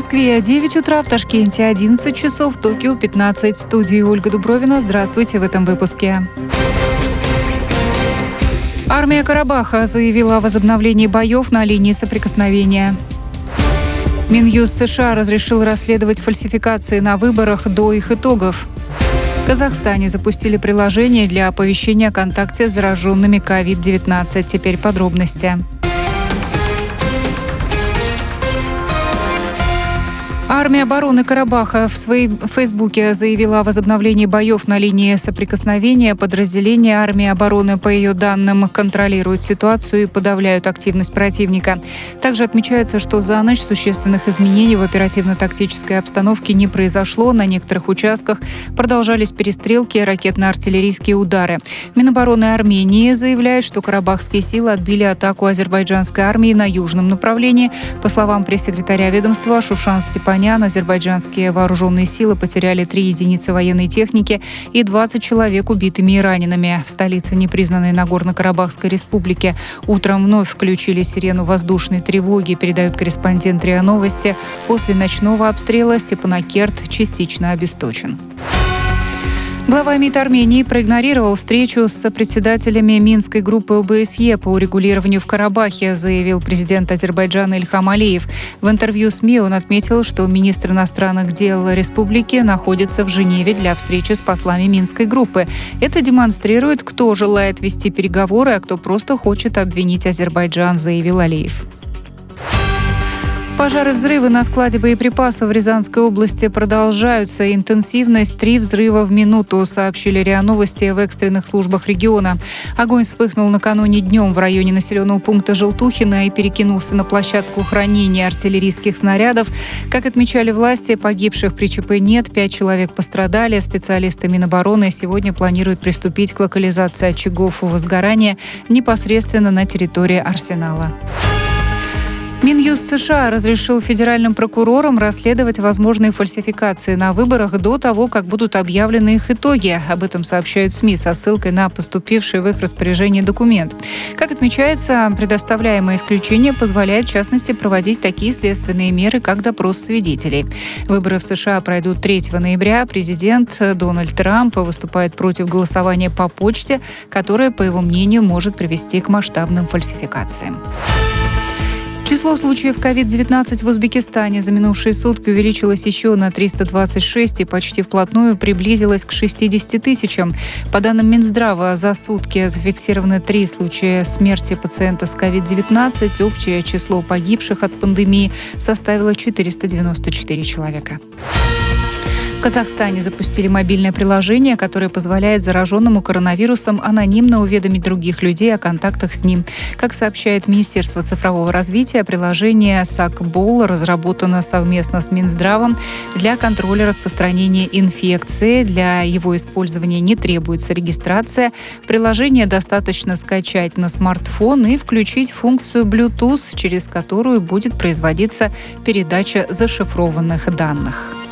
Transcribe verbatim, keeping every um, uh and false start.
Москве девять утра, в Ташкенте одиннадцать часов, в Токио пятнадцать. В студии Ольга Дубровина. Здравствуйте в этом выпуске. Армия Карабаха заявила о возобновлении боев на линии соприкосновения. Минюст США разрешил расследовать фальсификации на выборах до их итогов. В Казахстане запустили приложение для оповещения о контакте с зараженными ковид девятнадцать. Теперь подробности. Армия обороны Карабаха в своем Фейсбуке заявила о возобновлении боев на линии соприкосновения. Подразделения армии обороны, по ее данным, контролируют ситуацию и подавляют активность противника. Также отмечается, что за ночь существенных изменений в оперативно-тактической обстановке не произошло. На некоторых участках продолжались перестрелки и ракетно-артиллерийские удары. Минобороны Армении заявляет, что карабахские силы отбили атаку азербайджанской армии на южном направлении. По словам пресс-секретаря ведомства Шушан Степанян, азербайджанские вооруженные силы потеряли три единицы военной техники и двадцать человек убитыми и ранеными. В столице непризнанной Нагорно-Карабахской республики утром вновь включили сирену воздушной тревоги, передают корреспондент РИА Новости. После ночного обстрела Степанакерт частично обесточен. Глава МИД Армении проигнорировал встречу с сопредседателями Минской группы О Бэ Эс Е по урегулированию в Карабахе, заявил президент Азербайджана Ильхам Алиев. В интервью СМИ он отметил, что министр иностранных дел республики находится в Женеве для встречи с послами Минской группы. Это демонстрирует, кто желает вести переговоры, а кто просто хочет обвинить Азербайджан, заявил Алиев. Пожары и взрывы на складе боеприпасов в Рязанской области продолжаются. Интенсивность три взрыва в минуту, сообщили РИА Новости в экстренных службах региона. Огонь вспыхнул накануне днем в районе населенного пункта Желтухино и перекинулся на площадку хранения артиллерийских снарядов. Как отмечали власти, погибших при ЧП нет, пять человек пострадали. Специалисты Минобороны сегодня планируют приступить к локализации очагов возгорания непосредственно на территории арсенала. Минюст США разрешил федеральным прокурорам расследовать возможные фальсификации на выборах до того, как будут объявлены их итоги. Об этом сообщают СМИ со ссылкой на поступивший в их распоряжение документ. Как отмечается, предоставляемое исключение позволяет, в частности, проводить такие следственные меры, как допрос свидетелей. Выборы в США пройдут третьего ноября. Президент Дональд Трамп выступает против голосования по почте, которое, по его мнению, может привести к масштабным фальсификациям. Число случаев ковид девятнадцать в Узбекистане за минувшие сутки увеличилось еще на триста двадцать шесть и почти вплотную приблизилось к шестидесяти тысячам. По данным Минздрава, за сутки зафиксированы три случая смерти пациента с ковид девятнадцать. Общее число погибших от пандемии составило четыреста девяносто четыре человека. В Казахстане запустили мобильное приложение, которое позволяет зараженному коронавирусом анонимно уведомить других людей о контактах с ним. Как сообщает Министерство цифрового развития, приложение СакБол разработано совместно с Минздравом для контроля распространения инфекции. Для его использования не требуется регистрация. Приложение достаточно скачать на смартфон и включить функцию Bluetooth, через которую будет производиться передача зашифрованных данных.